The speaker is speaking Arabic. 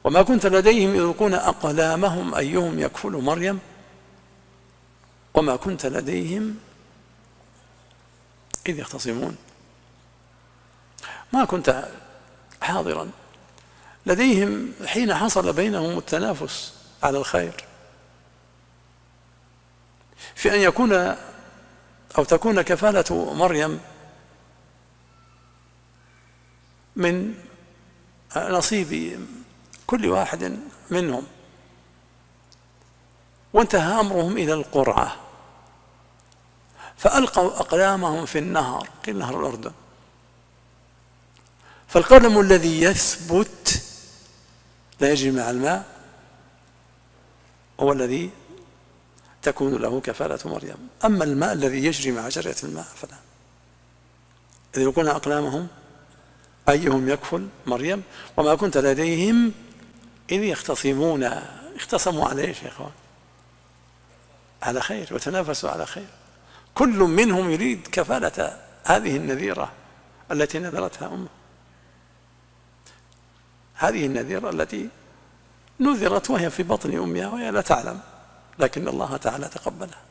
وما كنت لديهم يلقون أقلامهم أيهم يكفل مريم وما كنت لديهم إذ يختصمون. ما كنت حاضرا لديهم حين حصل بينهم التنافس على الخير في أن يكون أو تكون كفالة مريم من نصيب كل واحد منهم، وانتهى أمرهم إلى القرعة فألقوا أقلامهم في النهر، قيل نهر الأردن، فالقلم الذي يثبت لا يجري مع الماء هو الذي تكون له كفالة مريم، أما الماء الذي يجري مع جرية الماء فلا. إذ يلقون أقلامهم أيهم يكفل مريم وما كنت لديهم إذ يختصمون. اختصموا على ايش يا اخوان؟ على خير، وتنافسوا على خير، كل منهم يريد كفالة هذه النذيرة التي نذرتها أمه، هذه النذيرة التي نذرت وهي في بطن أمها وهي لا تعلم، لكن الله تعالى تقبلها.